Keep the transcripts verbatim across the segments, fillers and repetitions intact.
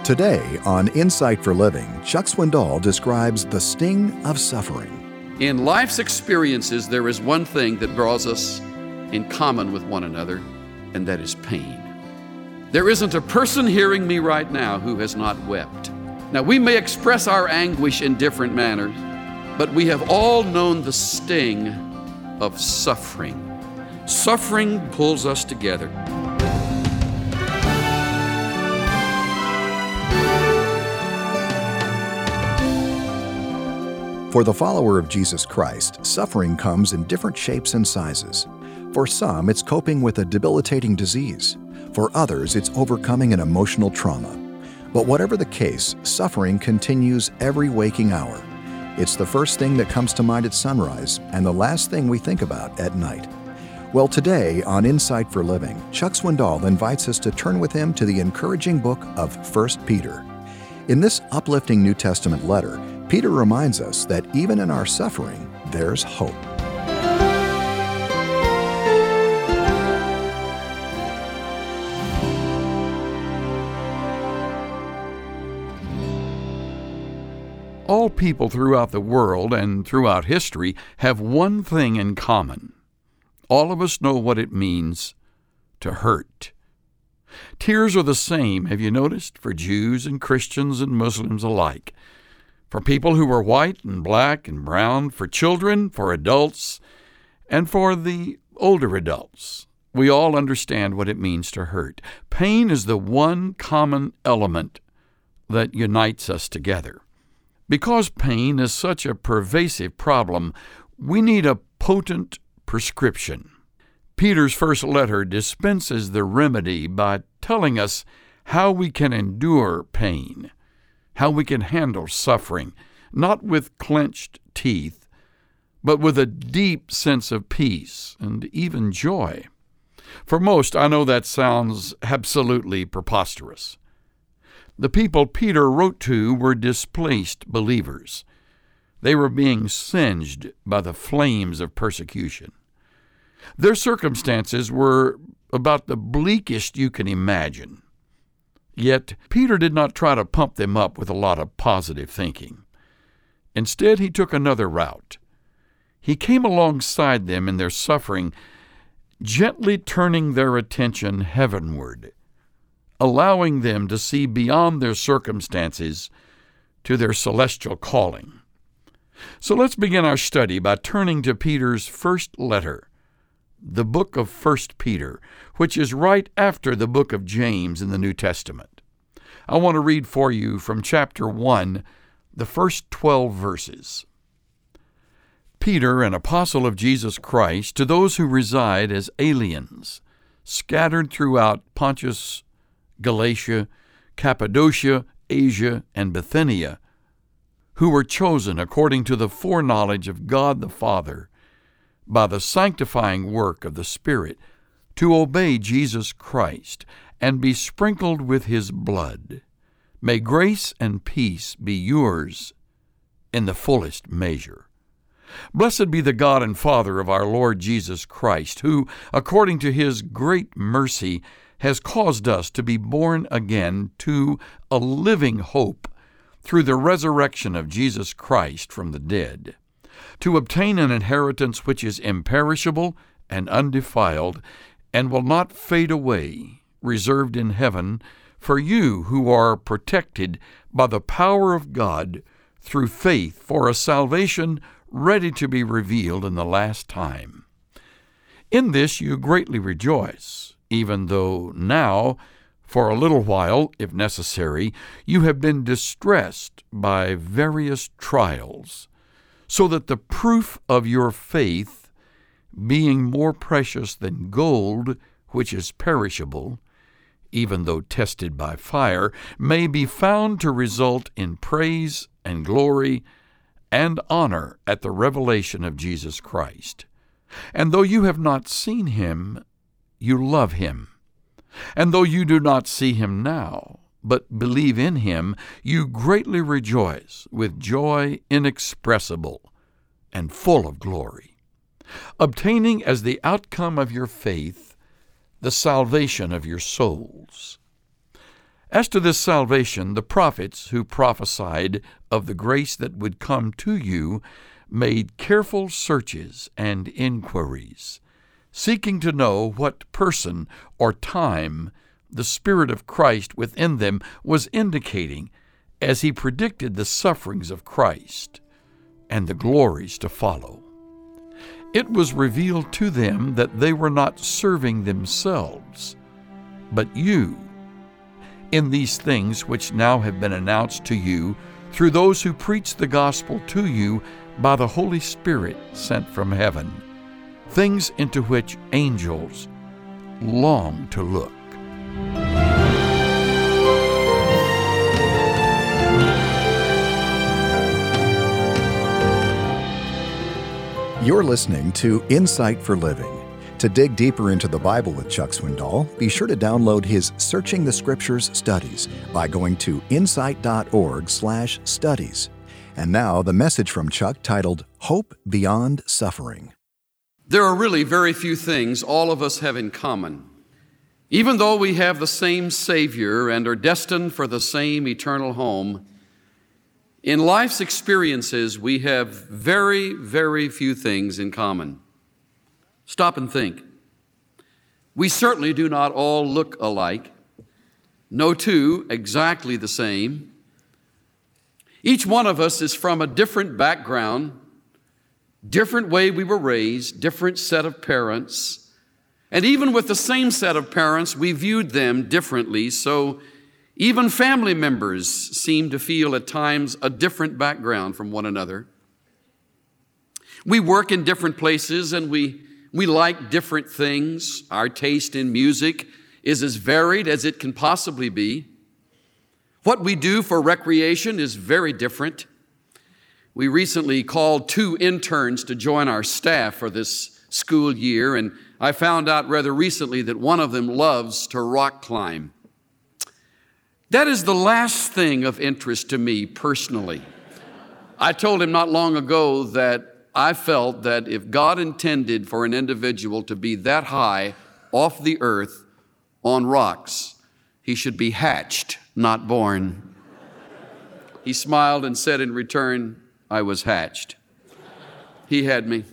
Today on Insight for Living, Chuck Swindoll describes the sting of suffering. In life's experiences, there is one thing that draws us in common with one another, and that is pain. There isn't a person hearing me right now who has not wept. Now, we may express our anguish in different manners, but we have all known the sting of suffering. Suffering pulls us together. For the follower of Jesus Christ, suffering comes in different shapes and sizes. For some, it's coping with a debilitating disease. For others, it's overcoming an emotional trauma. But whatever the case, suffering continues every waking hour. It's the first thing that comes to mind at sunrise and the last thing we think about at night. Well, today on Insight for Living, Chuck Swindoll invites us to turn with him to the encouraging book of First Peter. In this uplifting New Testament letter, Peter reminds us that even in our suffering, there's hope. All people throughout the world and throughout history have one thing in common. All of us know what it means to hurt. Tears are the same, have you noticed, for Jews and Christians and Muslims alike. For people who are white and black and brown, for children, for adults, and for the older adults. We all understand what it means to hurt. Pain is the one common element that unites us together. Because pain is such a pervasive problem, we need a potent prescription. Peter's first letter dispenses the remedy by telling us how we can endure pain, how we can handle suffering, not with clenched teeth, but with a deep sense of peace and even joy. For most, I know that sounds absolutely preposterous. The people Peter wrote to were displaced believers. They were being singed by the flames of persecution. Their circumstances were about the bleakest you can imagine. Yet Peter did not try to pump them up with a lot of positive thinking. Instead, he took another route. He came alongside them in their suffering, gently turning their attention heavenward, allowing them to see beyond their circumstances to their celestial calling. So let's begin our study by turning to Peter's first letter, the book of First Peter, which is right after the book of James in the New Testament. I want to read for you from chapter one, the first twelve verses. Peter, an apostle of Jesus Christ, to those who reside as aliens, scattered throughout Pontus, Galatia, Cappadocia, Asia, and Bithynia, who were chosen according to the foreknowledge of God the Father, by the sanctifying work of the Spirit, to obey Jesus Christ and be sprinkled with His blood. May grace and peace be yours in the fullest measure. Blessed be the God and Father of our Lord Jesus Christ, who, according to His great mercy, has caused us to be born again to a living hope through the resurrection of Jesus Christ from the dead, to obtain an inheritance which is imperishable and undefiled and will not fade away, reserved in heaven for you who are protected by the power of God through faith for a salvation ready to be revealed in the last time. In this you greatly rejoice, even though now, for a little while, if necessary, you have been distressed by various trials, so that the proof of your faith, being more precious than gold, which is perishable, even though tested by fire, may be found to result in praise and glory and honor at the revelation of Jesus Christ. And though you have not seen Him, you love Him. And though you do not see Him now, but believe in Him, you greatly rejoice with joy inexpressible and full of glory, obtaining as the outcome of your faith the salvation of your souls. As to this salvation, the prophets who prophesied of the grace that would come to you made careful searches and inquiries, seeking to know what person or time the Spirit of Christ within them was indicating as he predicted the sufferings of Christ and the glories to follow. It was revealed to them that they were not serving themselves, but you, in these things which now have been announced to you through those who preach the gospel to you by the Holy Spirit sent from heaven, things into which angels long to look. You're listening to Insight for Living. To dig deeper into the Bible with Chuck Swindoll, be sure to download his Searching the Scriptures studies by going to insight.org slash studies. And now the message from Chuck titled, Hope Beyond Suffering. There are really very few things all of us have in common. Even though we have the same Savior and are destined for the same eternal home, in life's experiences we have very, very few things in common. Stop and think. We certainly do not all look alike. No two exactly the same. Each one of us is from a different background, different way we were raised, different set of parents. And even with the same set of parents, we viewed them differently. So even family members seem to feel at times a different background from one another. We work in different places and we We like different things. Our taste in music is as varied as it can possibly be. What we do for recreation is very different. We recently called two interns to join our staff for this school year, and I found out rather recently that one of them loves to rock climb. That is the last thing of interest to me personally. I told him not long ago that I felt that if God intended for an individual to be that high off the earth on rocks, he should be hatched, not born. He smiled and said in return, I was hatched. He had me.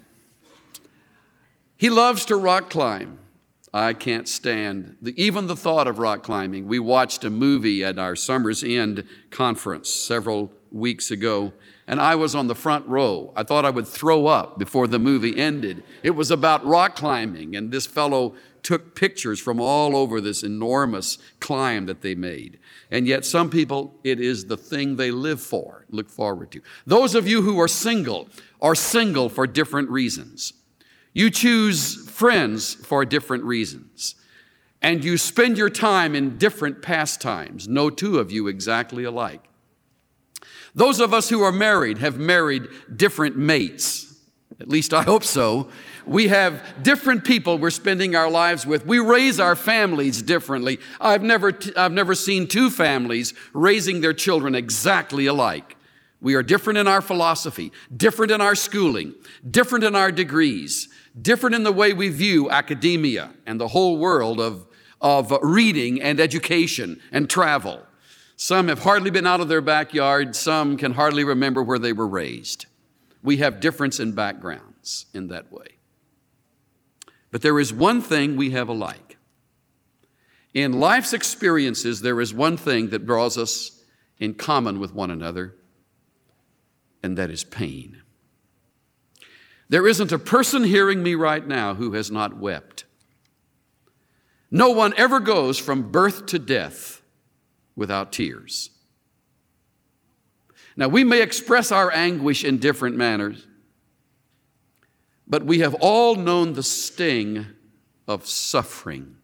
He loves to rock climb. I can't stand the, even the thought of rock climbing. We watched a movie at our Summer's End conference several weeks ago, and I was on the front row. I thought I would throw up before the movie ended. It was about rock climbing, and this fellow took pictures from all over this enormous climb that they made. And yet some people, it is the thing they live for, look forward to. Those of you who are single are single for different reasons. You choose friends for different reasons. And you spend your time in different pastimes. No two of you exactly alike. Those of us who are married have married different mates. At least I hope so. We have different people we're spending our lives with. We raise our families differently. I've never, t- I've never seen two families raising their children exactly alike. We are different in our philosophy, different in our schooling, different in our degrees, different in the way we view academia and the whole world of, of reading and education and travel. Some have hardly been out of their backyard. Some can hardly remember where they were raised. We have difference in backgrounds in that way. But there is one thing we have alike. In life's experiences, there is one thing that draws us in common with one another, and that is pain. There isn't a person hearing me right now who has not wept. No one ever goes from birth to death without tears. Now, we may express our anguish in different manners, but we have all known the sting of suffering.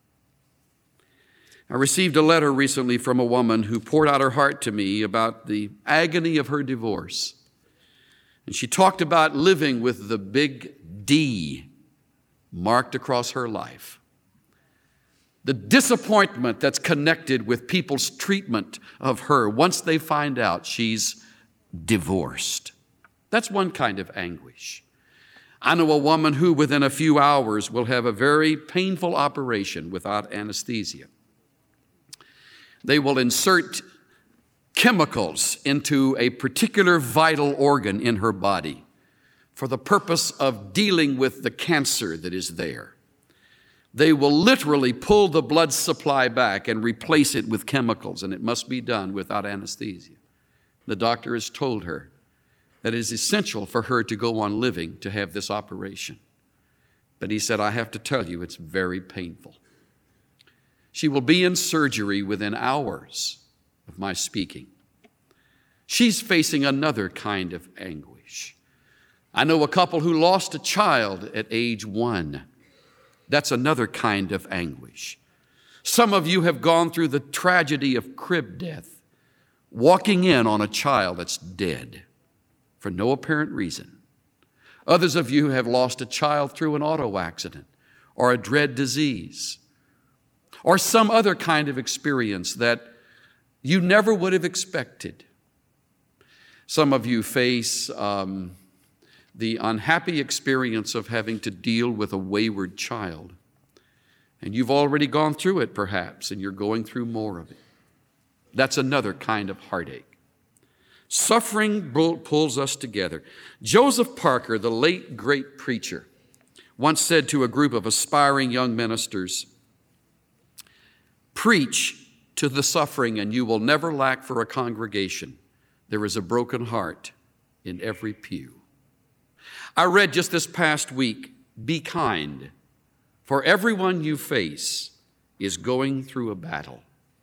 I received a letter recently from a woman who poured out her heart to me about the agony of her divorce. And she talked about living with the big D marked across her life. The disappointment that's connected with people's treatment of her once they find out she's divorced. That's one kind of anguish. I know a woman who within a few hours will have a very painful operation without anesthesia. They will insert chemicals into a particular vital organ in her body for the purpose of dealing with the cancer that is there. They will literally pull the blood supply back and replace it with chemicals, and it must be done without anesthesia. The doctor has told her that it is essential for her to go on living to have this operation. But he said, I have to tell you, it's very painful. She will be in surgery within hours of my speaking. She's facing another kind of anguish. I know a couple who lost a child at age one. That's another kind of anguish. Some of you have gone through the tragedy of crib death, walking in on a child that's dead for no apparent reason. Others of you have lost a child through an auto accident or a dread disease or some other kind of experience that you never would have expected. Some of you face um, the unhappy experience of having to deal with a wayward child. And you've already gone through it, perhaps, and you're going through more of it. That's another kind of heartache. Suffering pulls us together. Joseph Parker, the late great preacher, once said to a group of aspiring young ministers, preach to the suffering and you will never lack for a congregation. There is a broken heart in every pew. I read just this past week, be kind, for everyone you face is going through a battle.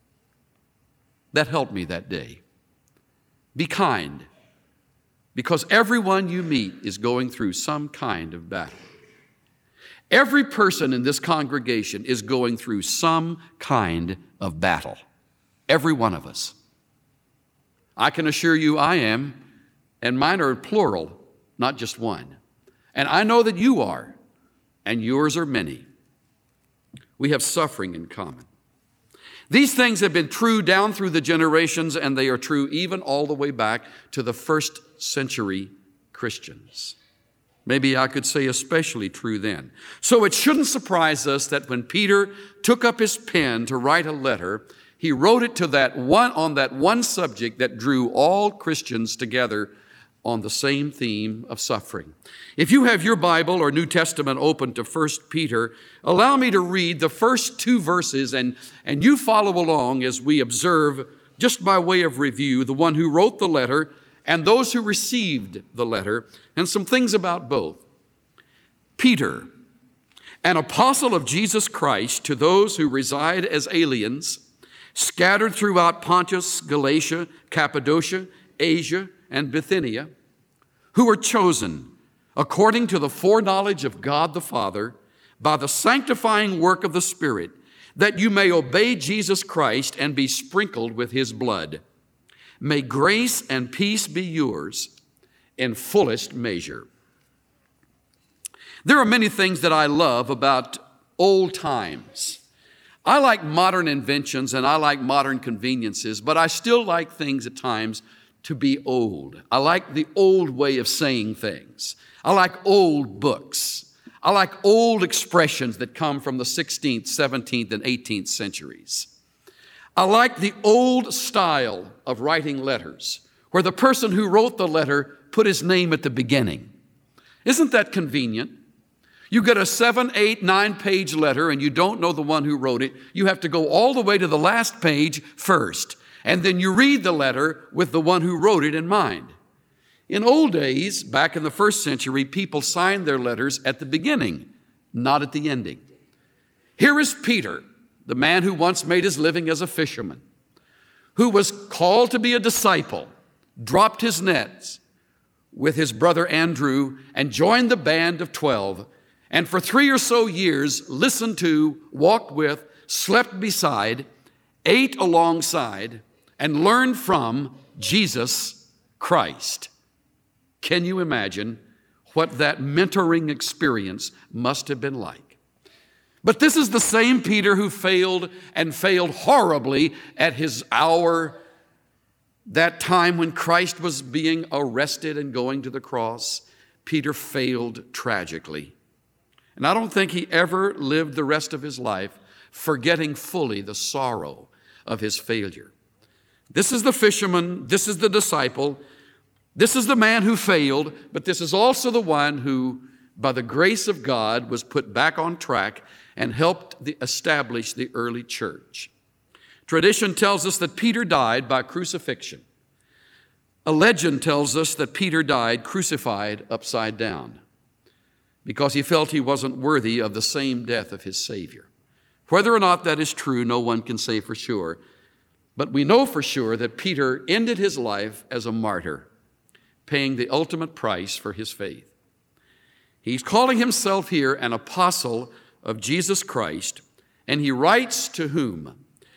That helped me that day. Be kind, because everyone you meet is going through some kind of battle. Every person in this congregation is going through some kind of battle. Every one of us. I can assure you I am, and mine are plural, not just one. And I know that you are, and yours are many. We have suffering in common. These things have been true down through the generations, and they are true even all the way back to the first century Christians. Maybe I could say especially true then. So it shouldn't surprise us that when Peter took up his pen to write a letter, he wrote it to that one on that one subject that drew all Christians together on the same theme of suffering. If you have your Bible or New Testament open to First Peter, allow me to read the first two verses, and, and you follow along as we observe, just by way of review, the one who wrote the letter and those who received the letter, and some things about both. Peter, an apostle of Jesus Christ, to those who reside as aliens, scattered throughout Pontus, Galatia, Cappadocia, Asia, and Bithynia, who were chosen according to the foreknowledge of God the Father by the sanctifying work of the Spirit, that you may obey Jesus Christ and be sprinkled with his blood. May grace and peace be yours in fullest measure. There are many things that I love about old times. I like modern inventions and I like modern conveniences, but I still like things at times to be old. I like the old way of saying things. I like old books. I like old expressions that come from the sixteenth, seventeenth, and eighteenth centuries. I like the old style of writing letters, where the person who wrote the letter put his name at the beginning. Isn't that convenient? You get a seven, eight, nine-page letter and you don't know the one who wrote it. You have to go all the way to the last page first. And then you read the letter with the one who wrote it in mind. In old days, back in the first century, people signed their letters at the beginning, not at the ending. Here is Peter, the man who once made his living as a fisherman, who was called to be a disciple, dropped his nets with his brother Andrew and joined the band of twelve, and for three or so years listened to, walked with, slept beside, ate alongside, and learned from Jesus Christ. Can you imagine what that mentoring experience must have been like? But this is the same Peter who failed and failed horribly at his hour, that time when Christ was being arrested and going to the cross. Peter failed tragically. And I don't think he ever lived the rest of his life forgetting fully the sorrow of his failure. This is the fisherman, this is the disciple, this is the man who failed, but this is also the one who, by the grace of God, was put back on track and helped the, establish the early church. Tradition tells us that Peter died by crucifixion. A legend tells us that Peter died crucified upside down because he felt he wasn't worthy of the same death of his Savior. Whether or not that is true, no one can say for sure, but we know for sure that Peter ended his life as a martyr, paying the ultimate price for his faith. He's calling himself here an apostle of Jesus Christ, and he writes to whom?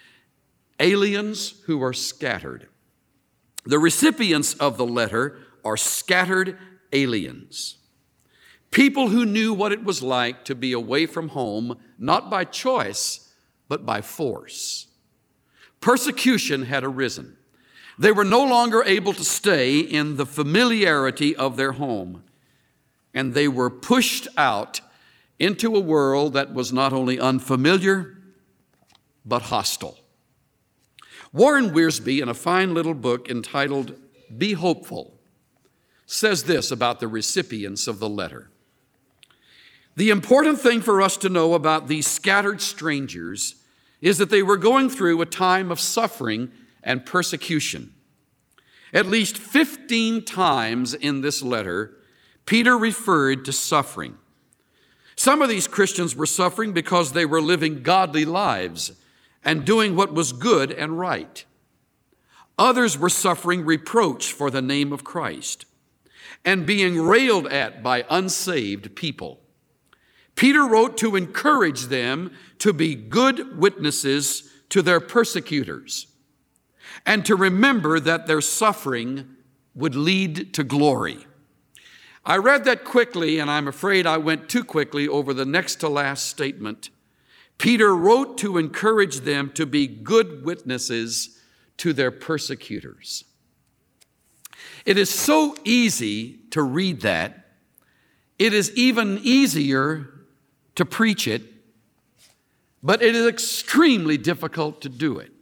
Aliens who are scattered. The recipients of the letter are scattered aliens. People who knew what it was like to be away from home, not by choice, but by force. Persecution had arisen. They were no longer able to stay in the familiarity of their home, and they were pushed out into a world that was not only unfamiliar, but hostile. Warren Wiersbe, in a fine little book entitled Be Hopeful, says this about the recipients of the letter. The important thing for us to know about these scattered strangers is that they were going through a time of suffering and persecution. At least fifteen times in this letter, Peter referred to suffering. Some of these Christians were suffering because they were living godly lives and doing what was good and right. Others were suffering reproach for the name of Christ and being railed at by unsaved people. Peter wrote to encourage them to be good witnesses to their persecutors and to remember that their suffering would lead to glory. I read that quickly, and I'm afraid I went too quickly over the next to last statement. Peter wrote to encourage them to be good witnesses to their persecutors. It is so easy to read that. It is even easier to preach it, but it is extremely difficult to do it.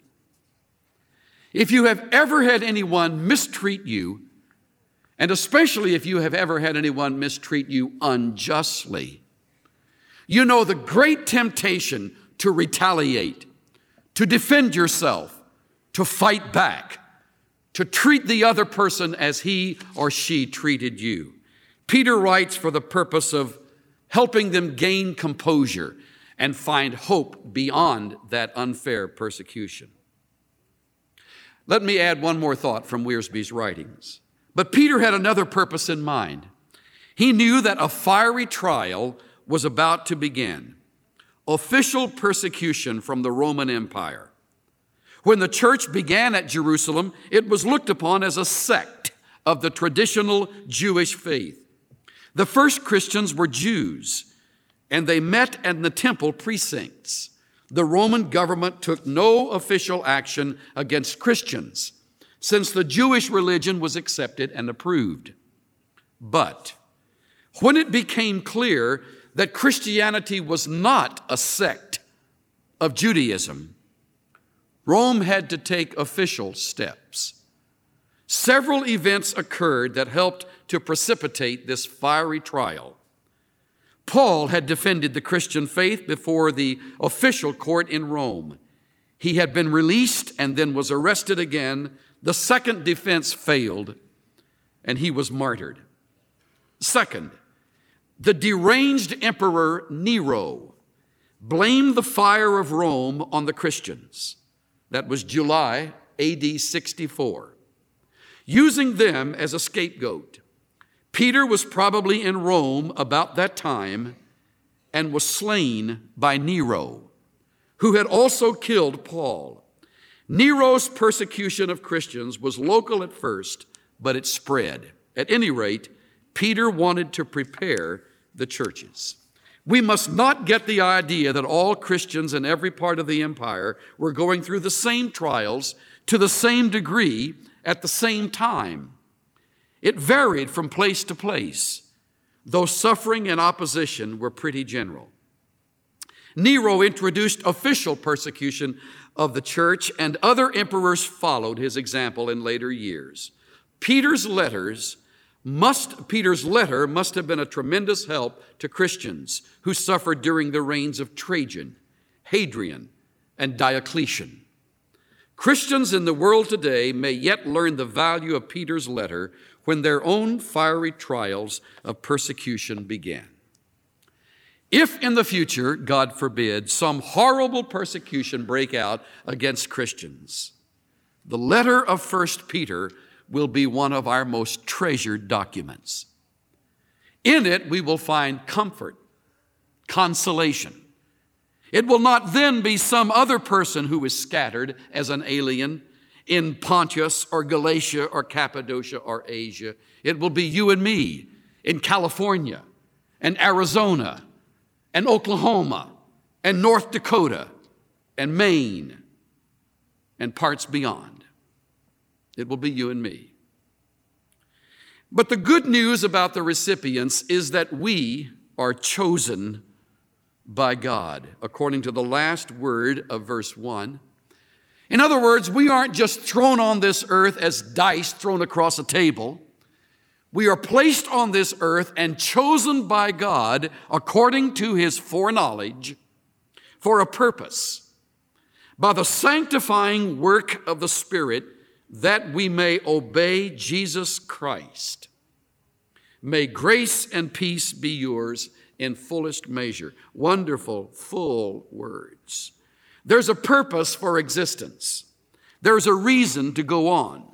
If you have ever had anyone mistreat you, and especially if you have ever had anyone mistreat you unjustly, you know the great temptation to retaliate, to defend yourself, to fight back, to treat the other person as he or she treated you. Peter writes for the purpose of helping them gain composure and find hope beyond that unfair persecution. Let me add one more thought from Wiersbe's writings. But Peter had another purpose in mind. He knew that a fiery trial was about to begin, official persecution from the Roman Empire. When the church began at Jerusalem, it was looked upon as a sect of the traditional Jewish faith. The first Christians were Jews, and they met in the temple precincts. The Roman government took no official action against Christians, since the Jewish religion was accepted and approved. But when it became clear that Christianity was not a sect of Judaism, Rome had to take official steps. Several events occurred that helped to precipitate this fiery trial. Paul had defended the Christian faith before the official court in Rome. He had been released and then was arrested again. The second defense failed, and he was martyred. Second, the deranged emperor Nero blamed the fire of Rome on the Christians. That was July A D sixty-four. Using them as a scapegoat, Peter was probably in Rome about that time and was slain by Nero, who had also killed Paul. Nero's persecution of Christians was local at first, but it spread. At any rate, Peter wanted to prepare the churches. We must not get the idea that all Christians in every part of the empire were going through the same trials to the same degree at the same time. It varied from place to place, though suffering and opposition were pretty general. Nero introduced official persecution of the church, and other emperors followed his example in later years. Peter's letters must, Peter's letter must have been a tremendous help to Christians who suffered during the reigns of Trajan, Hadrian, and Diocletian. Christians in the world today may yet learn the value of Peter's letter when their own fiery trials of persecution began. If in the future, God forbid, some horrible persecution break out against Christians, the letter of First Peter will be one of our most treasured documents. In it, we will find comfort, consolation. It will not then be some other person who is scattered as an alien in Pontus or Galatia or Cappadocia or Asia. It will be you and me in California and Arizona and Oklahoma and North Dakota and Maine and parts beyond. It will be you and me. But the good news about the recipients is that we are chosen by God, according to the last word of verse one. In other words, we aren't just thrown on this earth as dice thrown across a table. We are placed on this earth and chosen by God according to his foreknowledge for a purpose, by the sanctifying work of the Spirit, that we may obey Jesus Christ. May grace and peace be yours in fullest measure. Wonderful, full words. There's a purpose for existence. There's a reason to go on.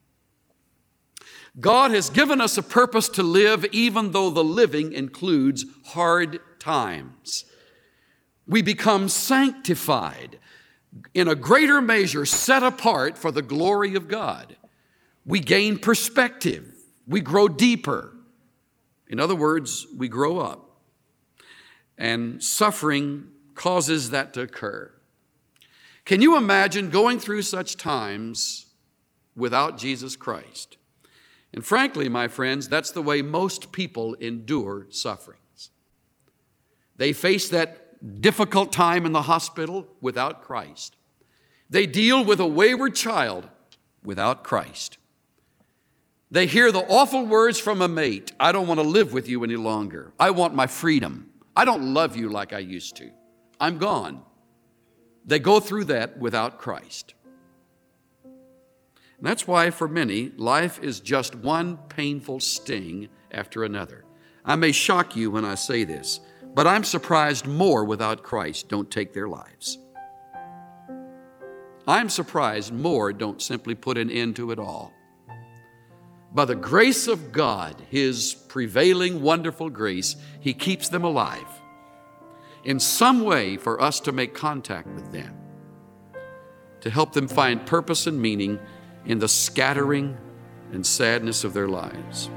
God has given us a purpose to live, even though the living includes hard times. We become sanctified, in a greater measure set apart for the glory of God. We gain perspective. We grow deeper. In other words, we grow up. And suffering causes that to occur. Can you imagine going through such times without Jesus Christ? And frankly, my friends, that's the way most people endure sufferings. They face that difficult time in the hospital without Christ. They deal with a wayward child without Christ. They hear the awful words from a mate, I don't want to live with you any longer. I want my freedom. I don't love you like I used to. I'm gone. They go through that without Christ. And that's why for many, life is just one painful sting after another. I may shock you when I say this, but I'm surprised more without Christ don't take their lives. I'm surprised more don't simply put an end to it all. By the grace of God, his prevailing wonderful grace, he keeps them alive in some way for us to make contact with them, to help them find purpose and meaning in the scattering and sadness of their lives.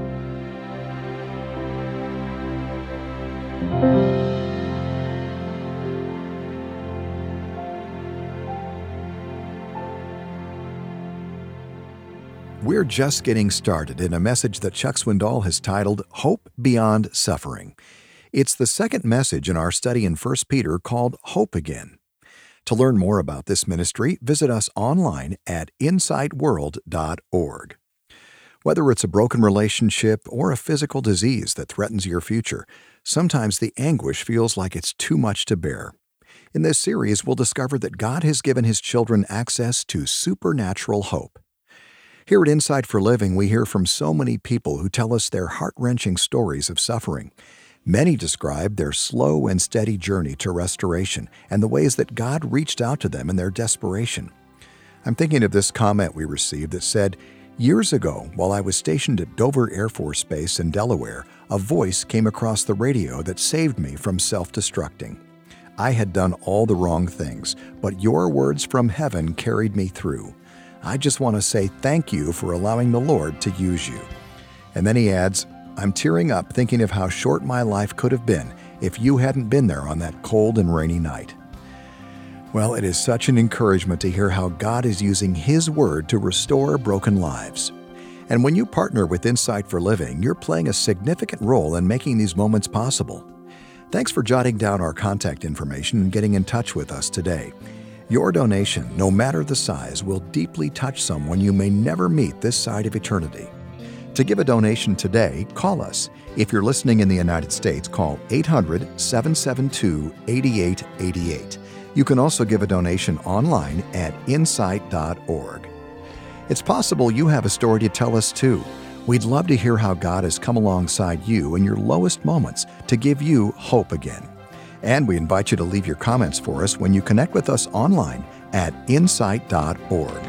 We're just getting started in a message that Chuck Swindoll has titled Hope Beyond Suffering. It's the second message in our study in First Peter called Hope Again. To learn more about this ministry, visit us online at insight world dot org. Whether it's a broken relationship or a physical disease that threatens your future, sometimes the anguish feels like it's too much to bear. In this series, we'll discover that God has given his children access to supernatural hope. Here at Insight for Living, we hear from so many people who tell us their heart-wrenching stories of suffering. Many describe their slow and steady journey to restoration and the ways that God reached out to them in their desperation. I'm thinking of this comment we received that said, "Years ago, while I was stationed at Dover Air Force Base in Delaware, a voice came across the radio that saved me from self-destructing. I had done all the wrong things, but your words from heaven carried me through. I just want to say thank you for allowing the Lord to use you." And then he adds, "I'm tearing up thinking of how short my life could have been if you hadn't been there on that cold and rainy night." Well, it is such an encouragement to hear how God is using his word to restore broken lives. And when you partner with Insight for Living, you're playing a significant role in making these moments possible. Thanks for jotting down our contact information and getting in touch with us today. Your donation, no matter the size, will deeply touch someone you may never meet this side of eternity. To give a donation today, call us. If you're listening in the United States, call eight hundred, seven seven two, eight eight eight eight. You can also give a donation online at insight dot org. It's possible you have a story to tell us too. We'd love to hear how God has come alongside you in your lowest moments to give you hope again. And we invite you to leave your comments for us when you connect with us online at insight dot org.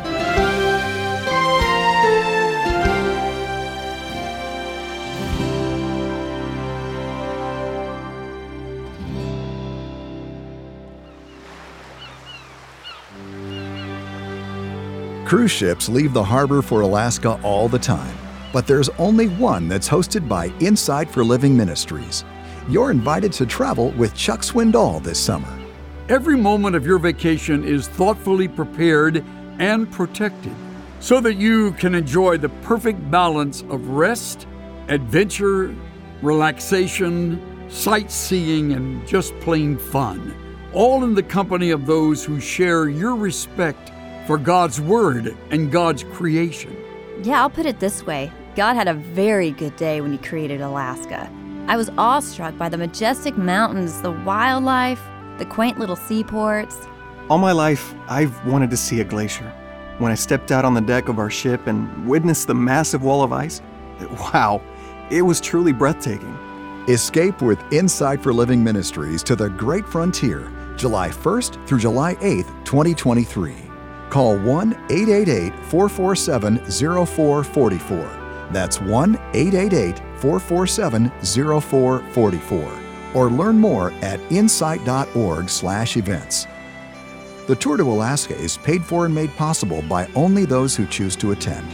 Cruise ships leave the harbor for Alaska all the time, but there's only one that's hosted by Insight for Living Ministries. You're invited to travel with Chuck Swindoll this summer. Every moment of your vacation is thoughtfully prepared and protected so that you can enjoy the perfect balance of rest, adventure, relaxation, sightseeing, and just plain fun, all in the company of those who share your respect for God's Word and God's creation. Yeah, I'll put it this way. God had a very good day when He created Alaska. I was awestruck by the majestic mountains, the wildlife, the quaint little seaports. All my life, I've wanted to see a glacier. When I stepped out on the deck of our ship and witnessed the massive wall of ice, wow, it was truly breathtaking. Escape with Insight for Living Ministries to the Great Frontier, July first through July eighth, twenty twenty-three. Call one eight eight eight, four four seven, zero four four four. That's one eight eight eight, four four seven, zero four four four. Or learn more at insight dot org slash events. The tour to Alaska is paid for and made possible by only those who choose to attend.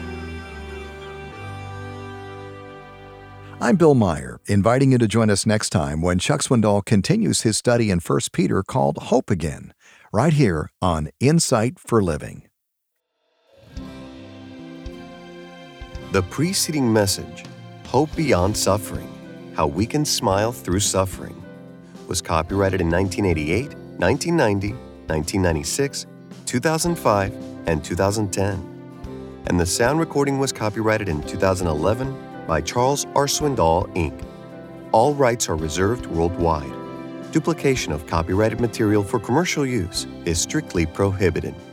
I'm Bill Meyer, inviting you to join us next time when Chuck Swindoll continues his study in First Peter called Hope Again, right here on Insight for Living. The preceding message, Hope Beyond Suffering, How We Can Smile Through Suffering, was copyrighted in nineteen eighty-eight, nineteen ninety, nineteen ninety-six, two thousand five, and two thousand ten. And the sound recording was copyrighted in two thousand eleven by Charles R. Swindoll, Incorporated. All rights are reserved worldwide. Duplication of copyrighted material for commercial use is strictly prohibited.